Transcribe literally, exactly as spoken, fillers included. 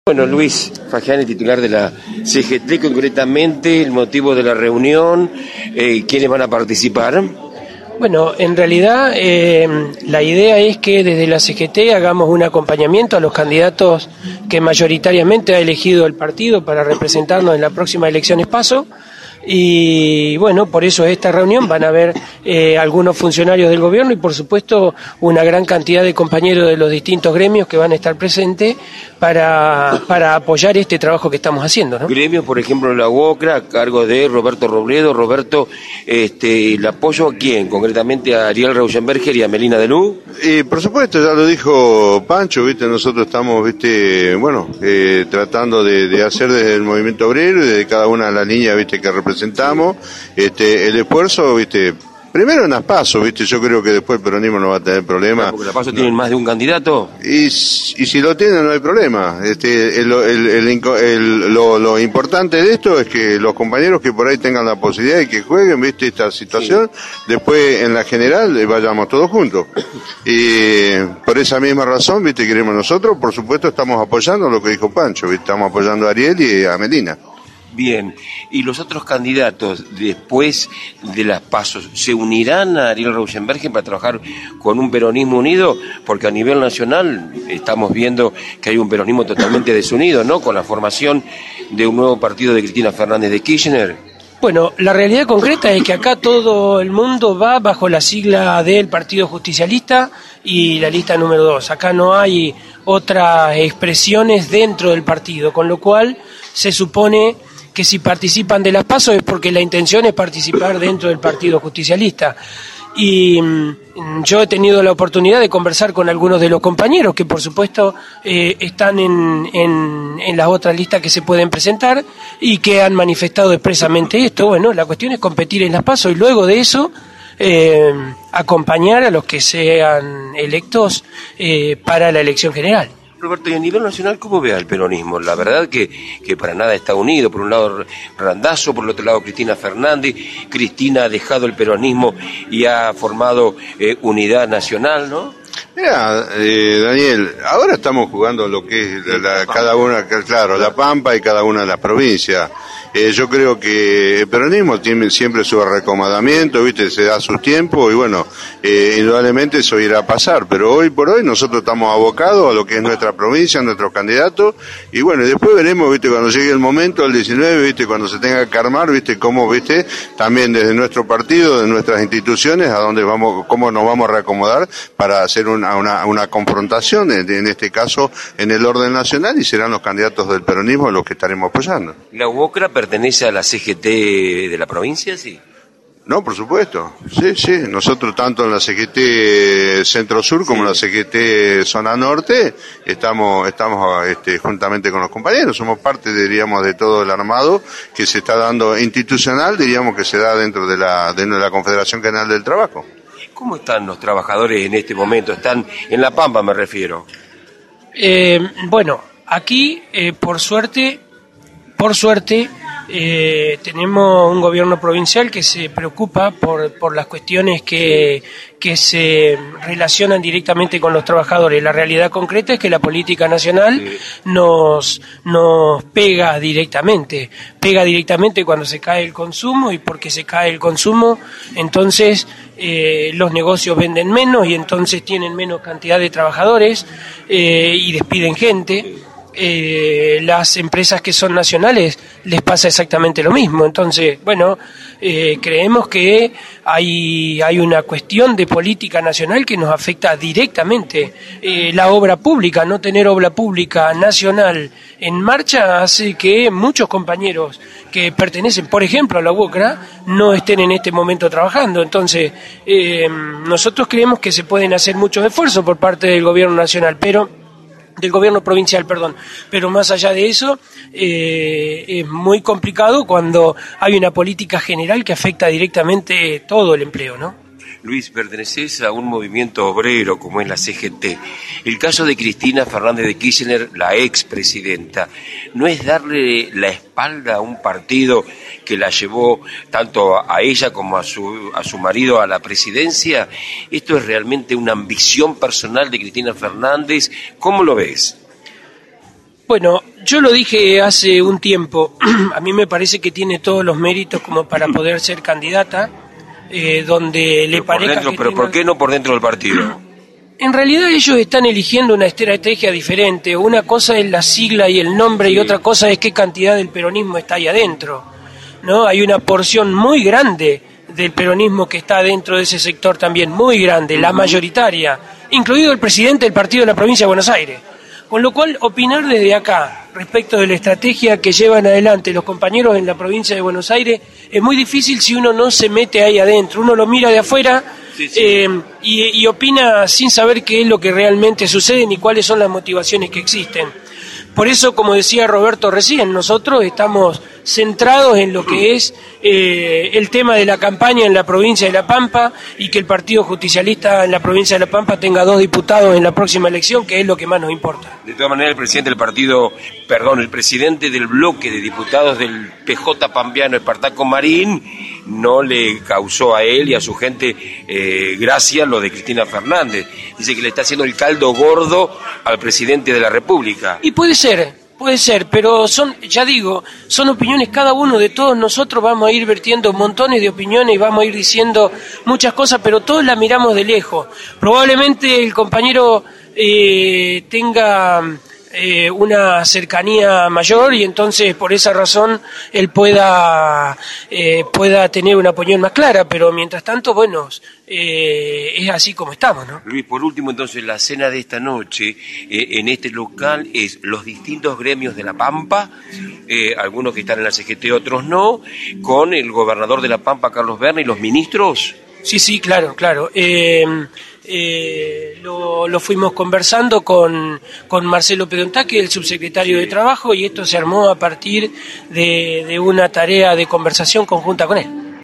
Bueno, Luis Fagiani, titular de la C G T, concretamente el motivo de la reunión, eh, ¿quiénes van a participar? Bueno, en realidad eh, la idea es que desde la C G T hagamos un acompañamiento a los candidatos que mayoritariamente ha elegido el partido para representarnos en las próximas elecciones PASO. Y bueno, por eso esta reunión van a haber eh, algunos funcionarios del gobierno y por supuesto una gran cantidad de compañeros de los distintos gremios que van a estar presentes para, para apoyar este trabajo que estamos haciendo, ¿no? Gremios, por ejemplo, la UOCRA, a cargo de Roberto Robledo. Roberto, este, ¿el apoyo a quién? Concretamente a Ariel Rauschenberger y a Melina Delú. Y por supuesto, ya lo dijo Pancho, viste, nosotros estamos, viste, bueno, eh, tratando de, de hacer desde el movimiento obrero y de cada una de las líneas, viste, que representamos, este, el esfuerzo, viste, primero en las PASO, viste, yo creo que después el peronismo no va a tener problemas. Porque las PASO no tienen más de un candidato. Y, y si lo tienen no hay problema. Este, el, el, el, el, lo, lo importante de esto es que los compañeros que por ahí tengan la posibilidad de que jueguen, viste, esta situación, sí. Después en la general eh, vayamos todos juntos. Y por esa misma razón, viste, queremos nosotros, por supuesto estamos apoyando lo que dijo Pancho, viste, estamos apoyando a Ariel y a Melina. Bien, ¿y los otros candidatos después de las pasos se unirán a Ariel Rauschenberger para trabajar con un peronismo unido? Porque a nivel nacional estamos viendo que hay un peronismo totalmente desunido, ¿no? Con la formación de un nuevo partido de Cristina Fernández de Kirchner. Bueno, la realidad concreta es que acá todo el mundo va bajo la sigla del Partido Justicialista y la lista número dos. Acá no hay otras expresiones dentro del partido, con lo cual se supone que si participan de las PASO es porque la intención es participar dentro del Partido Justicialista. Y mmm, yo he tenido la oportunidad de conversar con algunos de los compañeros que por supuesto eh, están en, en, en las otras listas que se pueden presentar y que han manifestado expresamente esto. Bueno, la cuestión es competir en las PASO y luego de eso eh, acompañar a los que sean electos eh, para la elección general. Roberto, y a nivel nacional, ¿cómo ve al peronismo? La verdad que, que para nada está unido. Por un lado Randazzo, por el otro lado Cristina Fernández. Cristina ha dejado el peronismo y ha formado eh, unidad nacional, ¿no? Mira, eh, Daniel, ahora estamos jugando lo que es la, la, cada una, claro, la Pampa y cada una de las provincias. Eh, yo creo que el peronismo tiene siempre su recomendamiento, viste, se da su tiempo y bueno, eh, indudablemente eso irá a pasar, pero hoy por hoy nosotros estamos abocados a lo que es nuestra provincia, nuestros candidatos y bueno, y después veremos, viste, cuando llegue el momento, el diecinueve, viste, cuando se tenga que armar, viste, cómo, viste, también desde nuestro partido, de nuestras instituciones, a dónde vamos, cómo nos vamos a reacomodar para hacer una, una, una confrontación, en, en este caso, en el orden nacional y serán los candidatos del peronismo los que estaremos apoyando. La UOCRA pertenece a la C G T de la provincia, ¿sí? No, por supuesto. Sí, sí. Nosotros tanto en la C G T Centro Sur como en la C G T Zona Norte estamos estamos este, juntamente con los compañeros. Somos parte, diríamos, de todo el armado que se está dando institucional, diríamos que se da dentro de la de la Confederación General del Trabajo. ¿Cómo están los trabajadores en este momento? ¿Están en La Pampa, me refiero? Eh, bueno, aquí, eh, por suerte, por suerte, Eh, tenemos un gobierno provincial que se preocupa por, por las cuestiones que, que se relacionan directamente con los trabajadores. La realidad concreta es que la política nacional sí. nos, nos pega directamente, pega directamente cuando se cae el consumo y porque se cae el consumo, entonces eh, los negocios venden menos y entonces tienen menos cantidad de trabajadores eh, y despiden gente. Eh, las empresas que son nacionales les pasa exactamente lo mismo. Entonces, bueno, eh, creemos que hay, hay una cuestión de política nacional que nos afecta directamente. Eh, la obra pública, no tener obra pública nacional en marcha hace que muchos compañeros que pertenecen, por ejemplo, a la UOCRA, no estén en este momento trabajando. Entonces, eh, nosotros creemos que se pueden hacer muchos esfuerzos por parte del gobierno nacional, pero del gobierno provincial, perdón, pero más allá de eso eh, es muy complicado cuando hay una política general que afecta directamente todo el empleo, ¿no? Luis, perteneces a un movimiento obrero como es la C G T. El caso de Cristina Fernández de Kirchner, la expresidenta, ¿no es darle la espalda a un partido que la llevó tanto a ella como a su, a su marido a la presidencia? ¿Esto es realmente una ambición personal de Cristina Fernández? ¿Cómo lo ves? Bueno, Yo lo dije hace un tiempo, a mí me parece que tiene todos los méritos como para poder ser candidata, eh, donde le parezca... Dentro, pero ¿por qué no por dentro del partido? En realidad ellos están eligiendo una estrategia diferente. Una cosa es la sigla y el nombre, sí, y otra cosa es qué cantidad del peronismo está ahí adentro, ¿no? Hay una porción muy grande del peronismo que está dentro de ese sector también, muy grande, la mayoritaria, incluido el presidente del partido de la provincia de Buenos Aires. Con lo cual, opinar desde acá respecto de la estrategia que llevan adelante los compañeros en la provincia de Buenos Aires es muy difícil si uno no se mete ahí adentro. Uno lo mira de afuera, sí, sí. Eh, y, y opina sin saber qué es lo que realmente sucede ni cuáles son las motivaciones que existen. Por eso, como decía Roberto recién, nosotros estamos centrados en lo que es eh, el tema de la campaña en la provincia de La Pampa y que el Partido Justicialista en la provincia de La Pampa tenga dos diputados en la próxima elección, que es lo que más nos importa. De todas maneras, el presidente del partido, perdón, el presidente del bloque de diputados del P J Pampeano, Espartaco Marín, no le causó a él y a su gente eh, gracia lo de Cristina Fernández. Dice que le está haciendo el caldo gordo al presidente de la República. Y puede ser. Puede ser, pero son, ya digo, son opiniones, cada uno de todos nosotros vamos a ir vertiendo montones de opiniones y vamos a ir diciendo muchas cosas, pero todos las miramos de lejos. Probablemente el compañero eh, tenga eh, una cercanía mayor y entonces por esa razón él pueda, eh, pueda tener una opinión más clara, pero mientras tanto, bueno, eh, es así como estamos, ¿no? Luis, por último, entonces, la cena de esta noche eh, en este local es los distintos gremios de La Pampa, eh, algunos que están en la C G T, otros no, con el gobernador de La Pampa, Carlos Berna, y los ministros. Sí, sí, claro, claro. Eh, eh, lo, lo fuimos conversando con, con Marcelo Pedontaque, el subsecretario de Trabajo, y esto se armó a partir de, de una tarea de conversación conjunta con él.